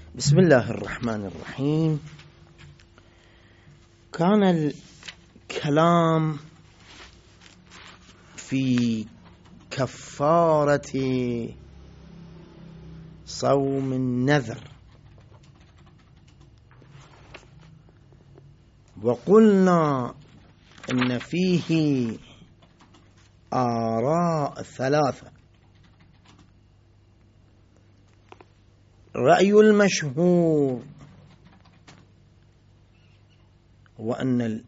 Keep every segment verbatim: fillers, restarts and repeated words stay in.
بسم الله الرحمن الرحيم. كان الكلام في كفارة صوم النذر، وقلنا إن فيه آراء ثلاثة. رأي المشهور هو أن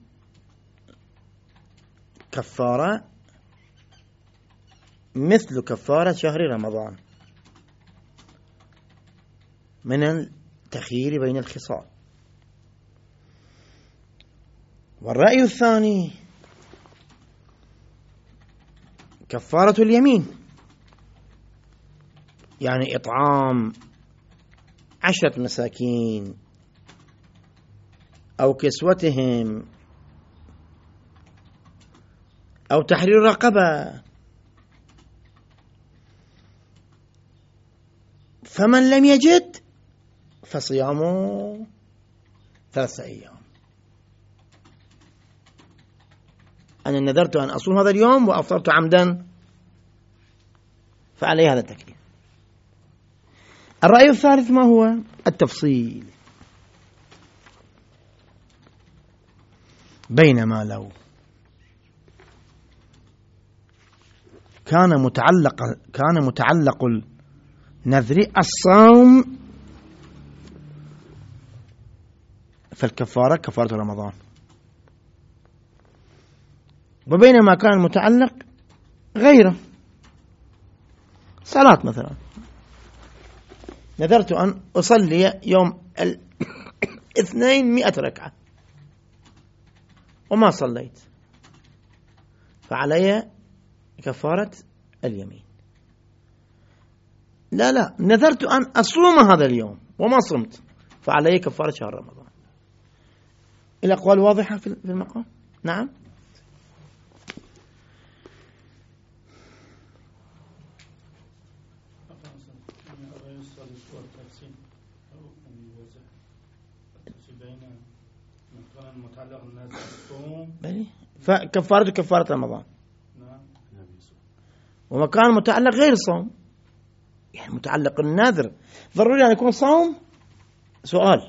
الكفارة مثل كفارة شهر رمضان من التخيير بين الخصال. والرأي الثاني كفارة اليمين، يعني إطعام عشرة مساكين أو كسوتهم أو تحرير رقبة. فمن لم يجد فصيامه ثلاثة أيام. أنا نذرت أن أصوم هذا اليوم وأفطرت عمدا فعلي هذا التكليف. الرأي الثالث ما هو؟ التفصيل. بينما لو كان متعلق كان متعلق النذر الصوم فالكفارة كفارة رمضان، وبينما كان المتعلق غيره صلاة. مثلا نذرت أن أصلي يوم الاثنين مئة ركعة وما صليت فعلي كفارة اليمين. لا لا نذرت أن أصوم هذا اليوم وما صمت فعلي كفارة شهر رمضان. الأقوال واضحة في المقام؟ نعم. فكفارة كفارة رمضان، ومكان متعلق غير الصوم، يعني متعلق النذر ضروري أن يكون صوم. سؤال،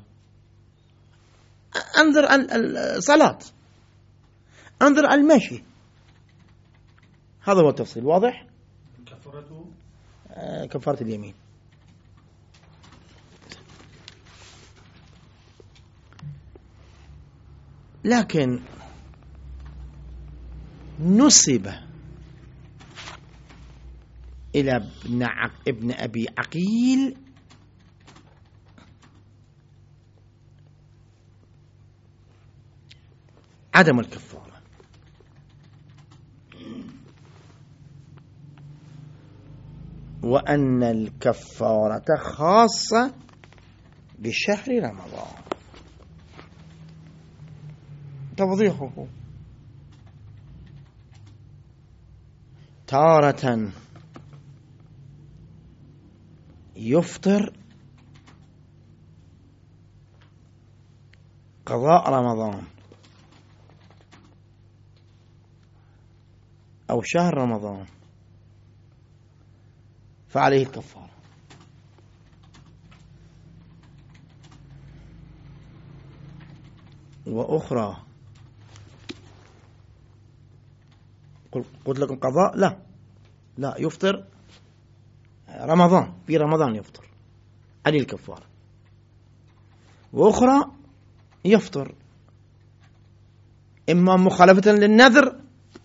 انظر الصلاة، انظر المشي، هذا هو التفصيل. واضح؟ كفارته آه كفارة اليمين. لكن نسب إلى ابن, ابن أبي عقيل عدم الكفارة، وأن الكفارة خاصة بشهر رمضان. توضيحه: تارة يفطر قضاء رمضان أو شهر رمضان فعليه الكفارة، وأخرى قلت لكم قضاء لا لا يفطر رمضان، في رمضان يفطر عليه الكفارة، وأخرى يفطر إما مخالفة للنذر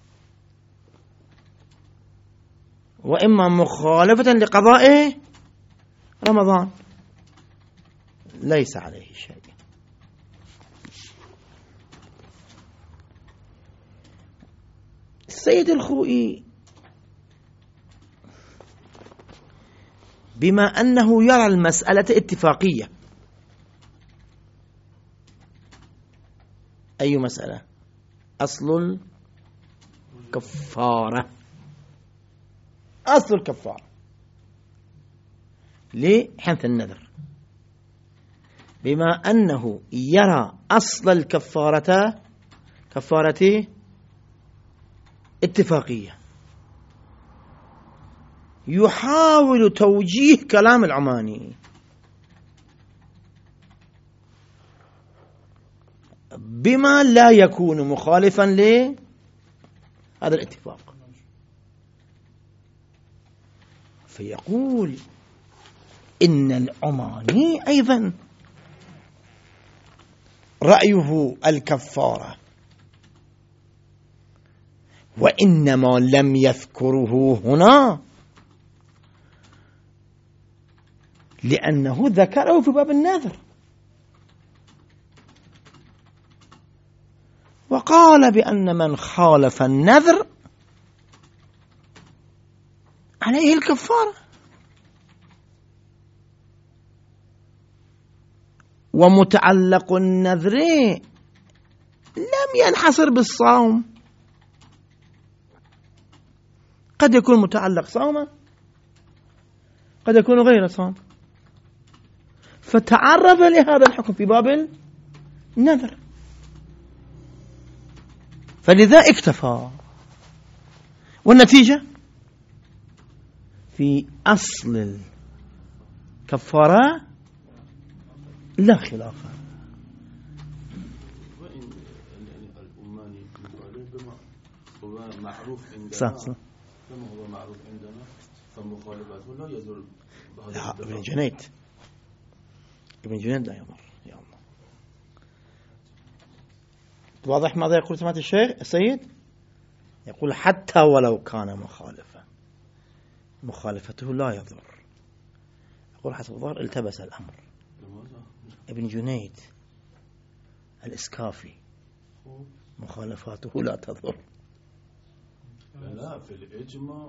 وإما مخالفة لقضاء رمضان ليس عليه شيء. السيد الخوئي بما أنه يرى المسألة اتفاقية. أي مسألة؟ أصل الكفارة، أصل الكفارة لحنث النذر. بما أنه يرى أصل الكفارة كفارة اتفاقية، يحاول توجيه كلام العماني بما لا يكون مخالفا لهذا الاتفاق، فيقول إن العماني أيضا رأيه الكفارة، وإنما لم يذكره هنا لأنه ذكره في باب النذر، وقال بأن من خالف النذر عليه الكفارة، ومتعلق النذر لم ينحصر بالصوم، قد يكون متعلق صوما، قد يكون غير صوم، فتعرض لهذا الحكم في باب النذر، فلذا اكتفى. والنتيجة في أصل الكفارة لا خلاف. وإن الأماني بما هو معروف عندنا صح صح. كما هو معروف عندنا فمخالفته لا يضر. لا ابن جنيد ابن جنيد لا يضر. يا الله، واضح ماذا يقول سماحة الشيخ السيد؟ يقول حتى ولو كان مخالفا مخالفته لا يضر. يقول حسب الظاهر التبس الأمر. ابن جنيد الإسكافي مخالفاته لا تضر. لا في الإجماع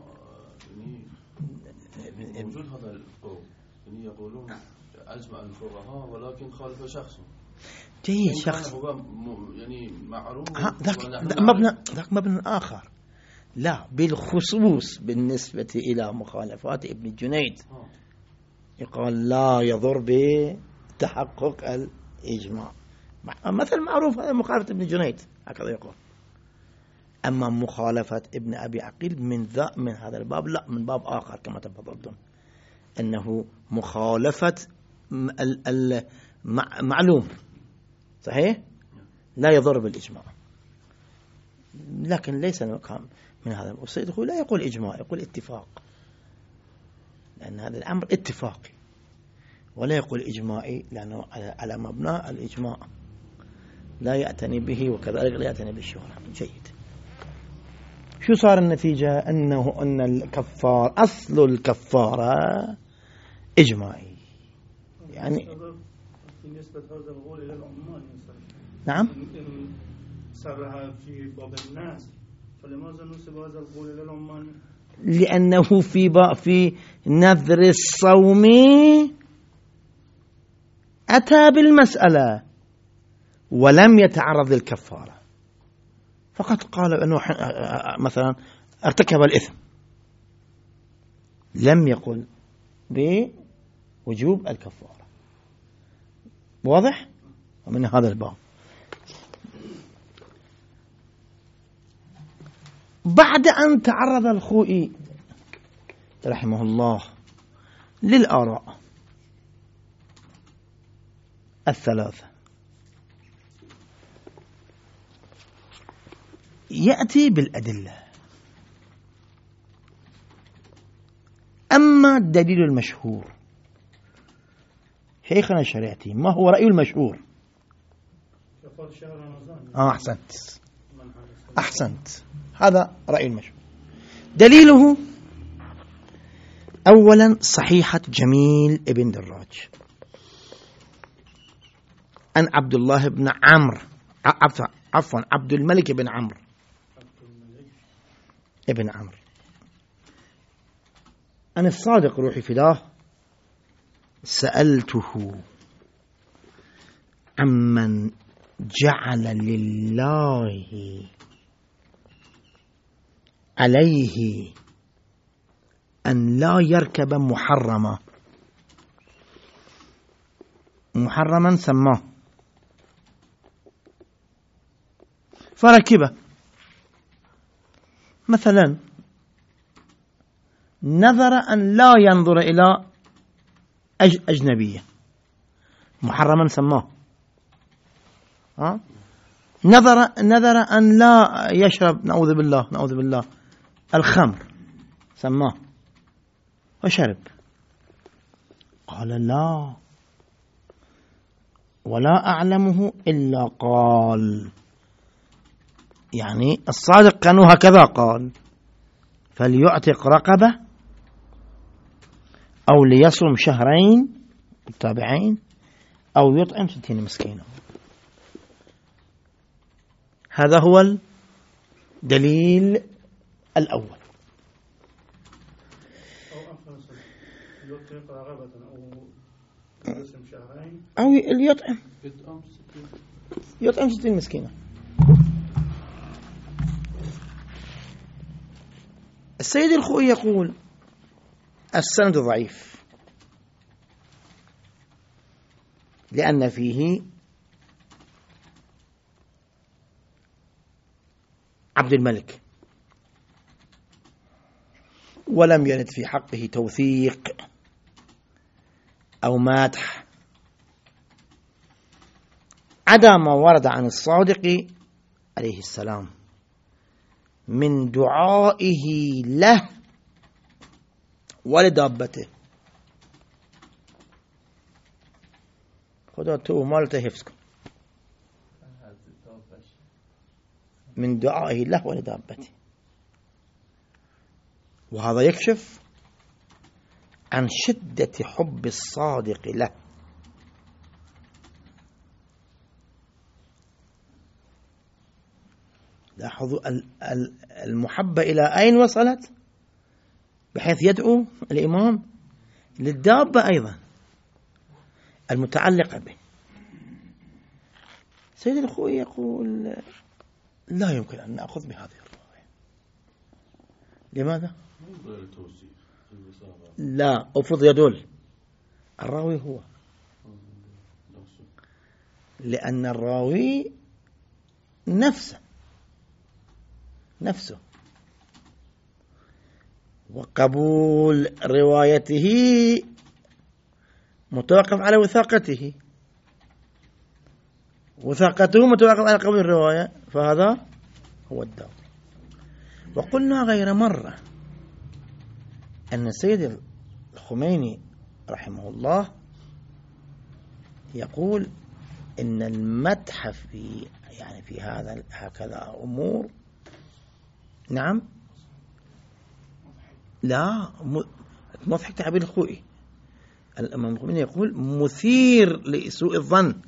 يعني موجود هذا القول، يعني يقولون أجمع الفقهاء ولكن خالف شخص. جيد، شخص هو يعني معروف. ذاك مبنى ذاك مبنى آخر. لا، بالخصوص بالنسبة إلى مخالفات ابن جنيد يقال لا يضر بتحقق الإجماع، مثل معروف هذا مخالفة ابن جنيد هكذا يقول. أما مخالفة ابن أبي عقيل من ذا من هذا الباب لا، من باب آخر كما تفضلتم، أنه مخالفة المعلوم صحيح لا يضر بالإجماع، لكن ليس من هذا. السيد يقول لا يقول إجماع، يقول اتفاق، لأن هذا الأمر اتفاقي، ولا يقول إجماعي لأنه على مبنى الإجماع لا يأتني به، وكذلك لا يأتني بالشهرة. جيد. شو صار النتيجة؟ أنه أن الكفار أصل الكفارة إجماعي، يعني بالنسبة هذا القول إلى العمان نعم إن صرها في باب الناس، فلماذا نسب هذا القول إلى العمان؟ لأنه في في نذر الصوم أتى بالمسألة ولم يتعرض للكفارة، فقط قال أنه مثلا ارتكب الإثم، لم يقل بوجوب الكفارة. واضح؟ ومن هذا الباب بعد أن تعرض الخوئي رحمه الله للآراء الثلاثة، يأتي بالأدلة. أما الدليل المشهور شيخنا الشريعتي، ما هو رأي المشهور؟ آه أحسنت أحسنت هذا رأي المشهور. دليله أولا صحيحة جميل ابن دراج أن عبد الله بن عمرو عفوا عبد الملك بن عمرو ابن عمرو أنا الصادق روحي فداه سألته عمن جعل لله عليه أن لا يركب محرمة محرما سماه فركبه. مثلا نذر أن لا ينظر إلى أجنبية، محرما سماه. ها؟ نذر نذر أن لا يشرب، نعوذ بالله نعوذ بالله، الخمر، سماه وشرب. قال لا، ولا أعلمه إلا قال، يعني الصادق كانوا هكذا قال: فليعتق رقبة أو ليصوم شهرين متابعين أو يطعم ستين مسكينا. هذا هو الدليل الأول. أو يطعم يطعم ستين مسكينة. السيد الخوئي يقول السند ضعيف لأن فيه عبد الملك، ولم يرد في حقه توثيق أو مدح، عدا ما ورد عن الصادق عليه السلام من دعائه له ولدابته. خدا تو مالته حفظكم. من دعائه له ولدابته، وهذا يكشف عن شدة حب الصادق له. لاحظوا المحبة إلى أين وصلت، بحيث يدعو الإمام للدابة أيضا المتعلقة به. سيد الخوئي يقول لا يمكن أن نأخذ بهذه الرواية. لماذا؟ لا، أفرض يدل الراوي هو، لأن الراوي نفسه نفسه وقبول روايته متوقف على وثاقته، وثاقته متوقف على قبول الرواية، فهذا هو الدار. وقلنا غير مرة أن السيد الخميني رحمه الله يقول إن المدح في يعني في هذا هكذا أمور، نعم، لا مضحك تعبير الخوئي. الإمام الخميني يقول مثير لسوء الظن،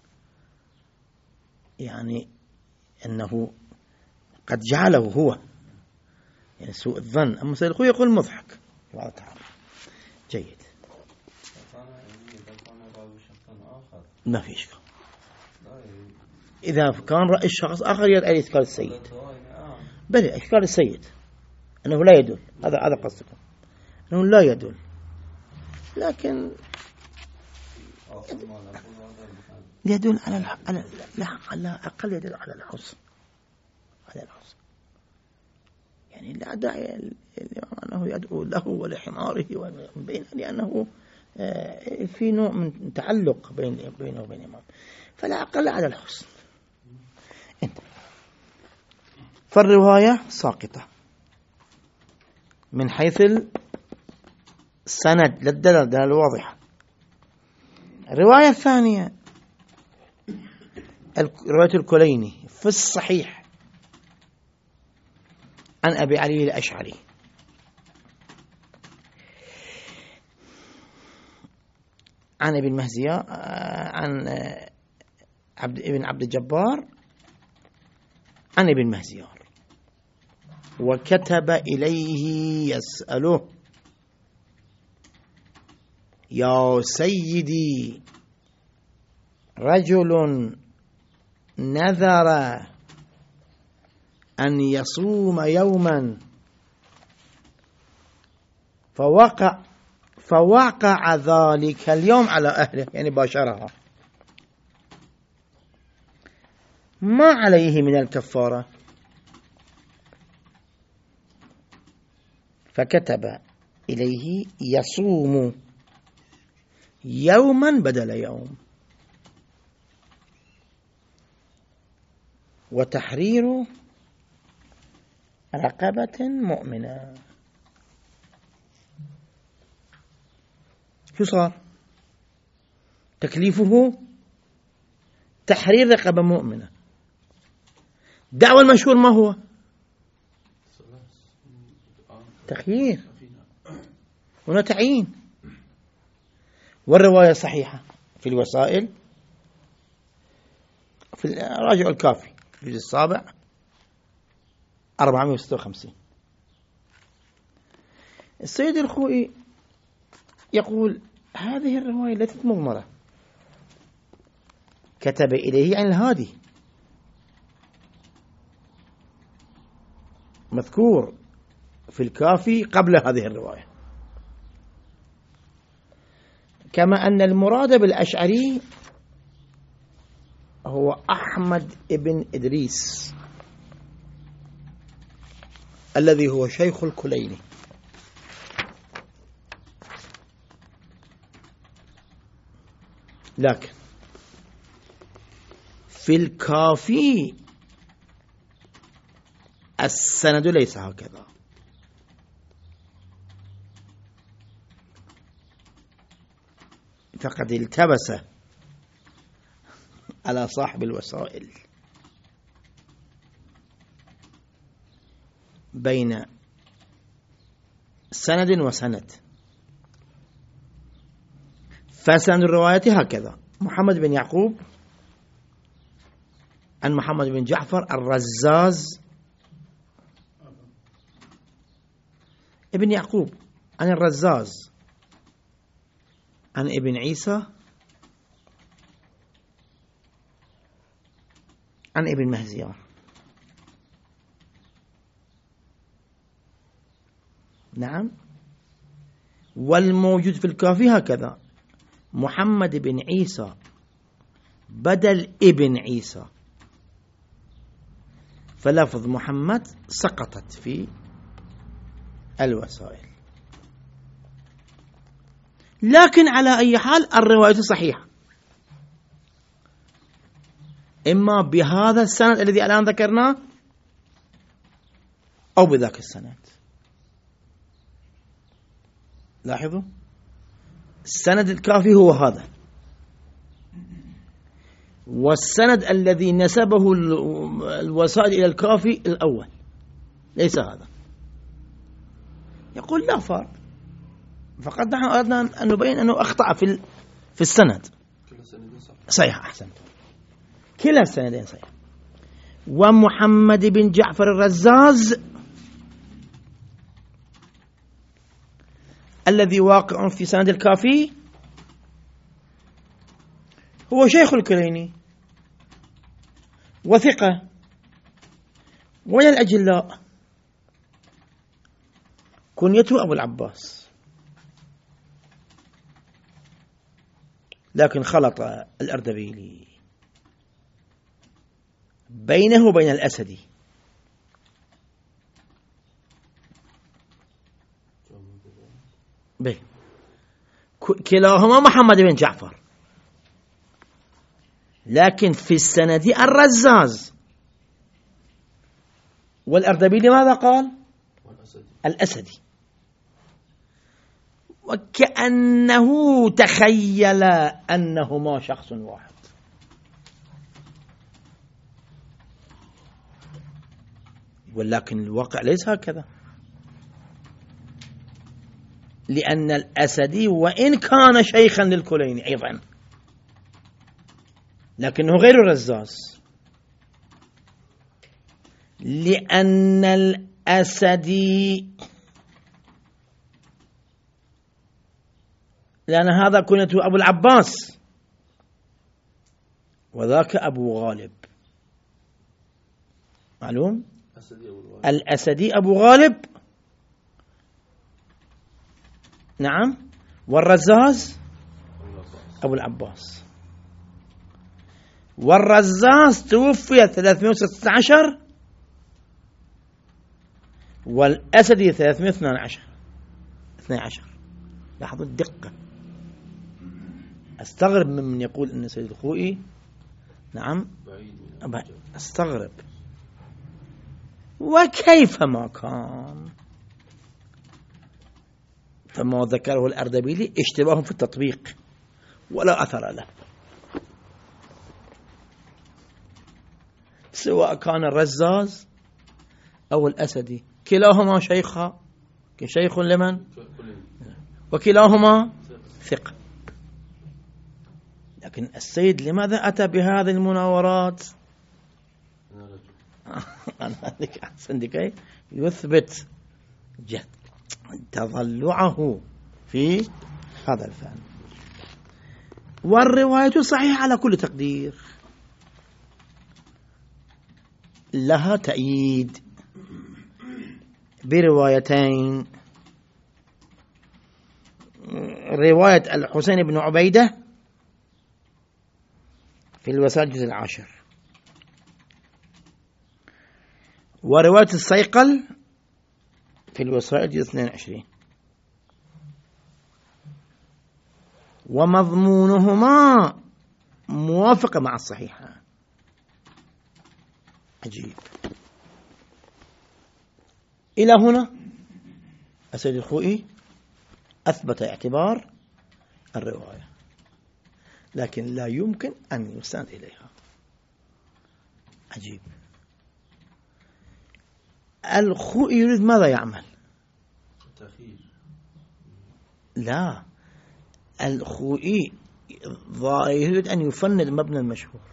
يعني أنه قد جعله هو يعني سوء الظن. أما سيد الخوئي يقول مضحك. جيد، ما في إشكال. إذا كان رأي الشخص آخر يدعي إشكال السيد، بل إشكال السيد أنه لا يدل، هذا هذا قصدكم، أنه لا يدل، لكن يدل على على لا على أقل يدل على الحسن، على الحسن. يعني لا داعي أنه يدعو له ولحماره وبين، لأنه في نوع من تعلق بين بينه وبين الإمام، فلا أقل على الحسن. انت فالرواية ساقطة من حيث السند للدلالة، دلالة واضحة. الرواية الثانية رواية الكليني في الصحيح عن أبي علي الأشعري عن ابن مهزية عن عبد ابن عبد الجبار عن ابن مهزيار، وكتب إليه يسأله: يا سيدي، رجل نذر أن يصوم يوما فوقع فوقع ذلك اليوم على أهله، يعني باشرها، ما عليه من الكفارة، فكتب إليه يصوم يوما بدل يوم وتحرير رقبة مؤمنة. شو صار؟ تكليفه تحرير رقبة مؤمنة. دعوى المشهور ما هو؟ تخيير، هنا تعيين. والرواية صحيحة في الوسائل في الراجع الكافي الجزء السابع أربعمائة وستة وخمسين. السيد الخوئي يقول هذه الرواية ليست مضمرة، كتب إليه عن الهادي مذكور في الكافي قبل هذه الرواية، كما أن المراد بالأشعري هو أحمد ابن إدريس الذي هو شيخ الكليني. لكن في الكافي السند ليس هكذا، فقد التبس على صاحب الوسائل بين سند وسند. فسند الرواية هكذا: محمد بن يعقوب عن محمد بن جعفر الرزاز ابن يعقوب عن الرزاز عن ابن عيسى عن ابن مهزيار. نعم. والموجود في الكافي هكذا: محمد بن عيسى بدل ابن عيسى، فلفظ محمد سقطت في الوسائل. لكن على أي حال الرواية صحيحة، إما بهذا السند الذي الآن ذكرناه أو بذاك السند. لاحظوا، السند الكافي هو هذا، والسند الذي نسبه الوسائل إلى الكافي الأول ليس هذا. يقول لا فرق، فقد نحن أردنا أن نبين أنه أخطأ في في السند. صحيح، أحسنت، كلا السندين صحيح. ومحمد بن جعفر الرزاز الذي واقع في سند الكافي هو شيخ الكليني وثقة ومن الأجلاء، كنيته أبو العباس، لكن خلط الأردبيلي بينه وبين الأسدي. بي. كلاهما محمد بن جعفر، لكن في السند الرزاز، والأردبيلي ماذا قال؟ الأسدي. وكأنه تخيل أنهما شخص واحد. ولكن الواقع ليس هكذا، لأن الأسدي وإن كان شيخا للكليني أيضا لكنه غير الرزاز، لأن الأسدي لأن هذا كنيته أبو العباس وذاك أبو غالب، معلوم؟ الأسدي أبو غالب، نعم، والرزاز أبو العباس. والرزاز توفي ثلاثمائة وستة عشر والأسدي ثلاثمائة واثني عشر اثني عشر. لاحظوا الدقة. استغرب ممن يقول ان سيد الخوئي نعم استغرب. وكيف ما كان فما ذكره الأردبيلي اشتباه في التطبيق ولا أثر له، سواء كان الرزاز أو الأسدي كلاهما شيخا كشيخ لمن وكلاهما ثقة. لكن السيد لماذا أتى بهذه المناورات؟ أنا هذيك أحسن كي يثبت جد تضلعه في هذا الفن. والرواية صحيحة على كل تقدير، لها تأييد بروايتين: رواية الحسين بن عبيدة في الوسائل الجزء العاشر، ورواية الصيقل في الوسائل الجزء اثنين وعشرين، ومضمونهما موافقة مع الصحيحة. عجيب. إلى هنا السيد الخوئي أثبت اعتبار الرواية، لكن لا يمكن أن يستند إليها. عجيب. الخوئي يريد ماذا يعمل؟ لا، الخوئي يريد أن يفند مبنى المشهور.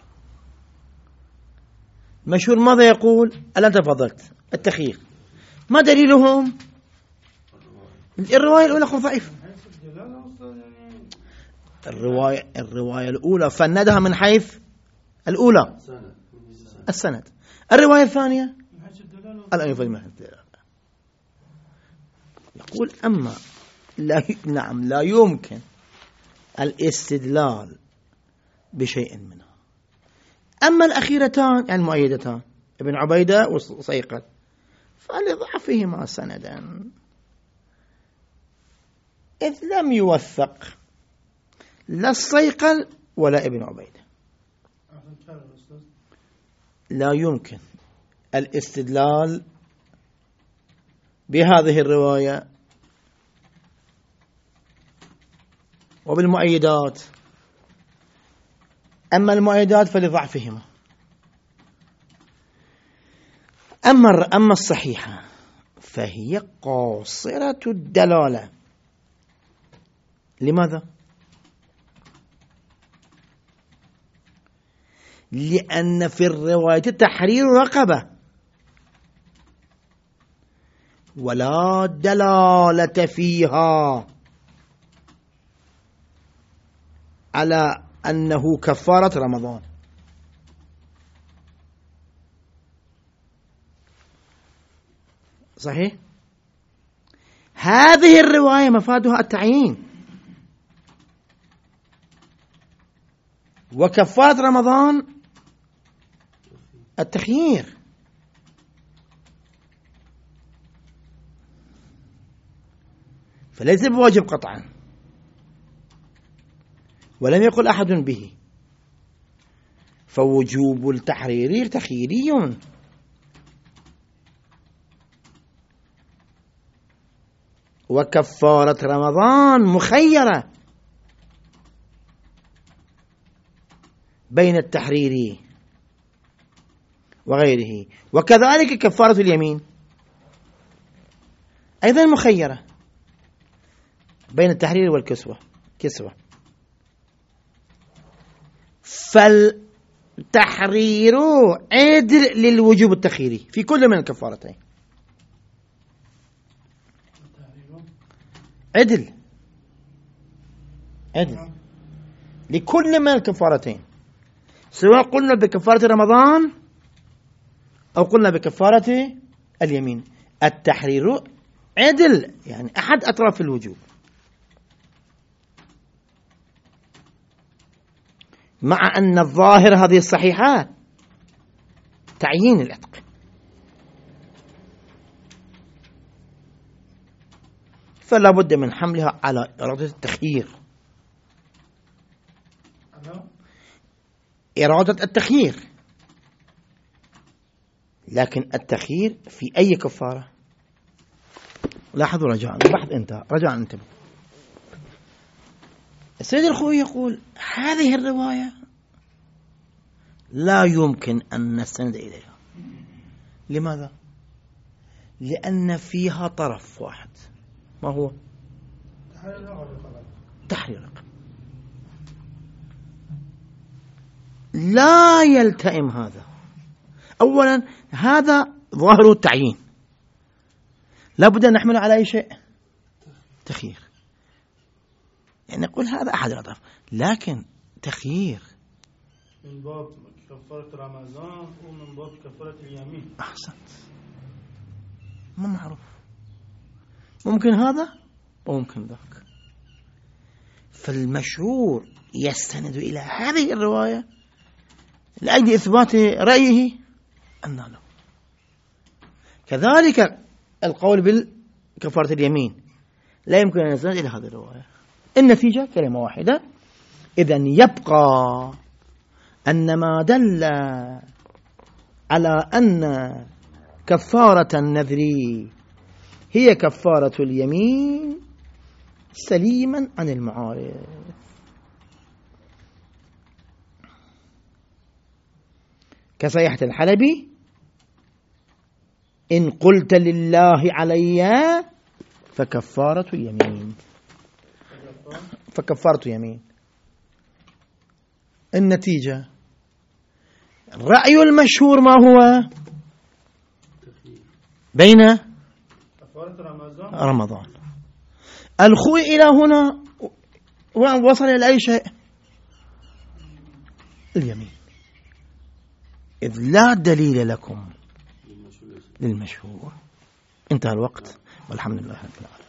المشهور ماذا يقول؟ ألا تفضلت التخيير. ما دليلهم؟ الرواية الأولى ضعيفة. الرواية الرواية الأولى فندها من حيث الأولى السند. الرواية الثانية الآن يفهم من حيث الدلالة. يقول أما لا نعم لا يمكن الاستدلال بشيء منها. أما الأخيرتان يعني المؤيدتان ابن عبيدة وصيقل فلضعفهما سندا، إذ لم يوثق لا الصيقل ولا ابن عبيدة. لا يمكن الاستدلال بهذه الرواية وبالمؤيدات. أما المؤيدات فلضعفهما. أما أما الصحيحة فهي قاصرة الدلالة. لماذا؟ لأن في الرواية تحرير رقبة، ولا دلالة فيها على أنه كفارة رمضان. صحيح؟ هذه الرواية مفادها التعيين، وكفارة رمضان التخيير. فليس بواجب قطعا، ولم يقل أحد به، فوجوب التحرير تخييري. وكفارة رمضان مخيرة بين التحرير وغيره، وكذلك كفارة اليمين أيضا مخيرة بين التحرير والكسوة كسوة. فالتحرير عدل للوجوب التخييري في كل من الكفارتين. عدل عدل لكل من الكفارتين، سواء قلنا بكفارة رمضان أو قلنا بكفارة اليمين. التحرير عدل يعني أحد أطراف الوجوب. مع أن الظاهر هذه الصحيحات تعيين العتق، فلا بد من حملها على إرادة التخيير. إرادة التخيير، لكن التخيير في أي كفارة؟ لاحظوا رجاء، البحث انتهى، رجاء انتبهوا. السيد الخوي يقول هذه الرواية لا يمكن أن نستند إليها. لماذا؟ لأن فيها طرف واحد، ما هو؟ تحرير رقبة. لا يلتئم هذا. أولا هذا ظاهر التعيين، لا بد أن نحمله على أي شيء؟ تخيير. يعني نقول هذا أحد الأطراف، لكن تخيير من باب كفارة رمضان ومن باب كفارة اليمين. أحسنت، ما معروف، ممكن هذا وممكن ذاك. فالمشهور يستند إلى هذه الرواية لأجل إثبات رأيه أن له. كذلك القول بالكفارة اليمين لا يمكن أن يستند إلى هذه الرواية. النتيجة كلمة واحدة، إذن يبقى أن ما دل على أن كفارة النذر هي كفارة اليمين سليما عن المعارض. كصيحة الحلبي: إن قلت لله علي فكفارة يمين، فكفارة يمين. النتيجة الرأي المشهور ما هو؟ بين رمضان. الخوي إلى هنا وصل إلى أي شيء؟ اليمين، إذ لا دليل لكم للمشهور. انتهى الوقت، والحمد لله رب العالمين.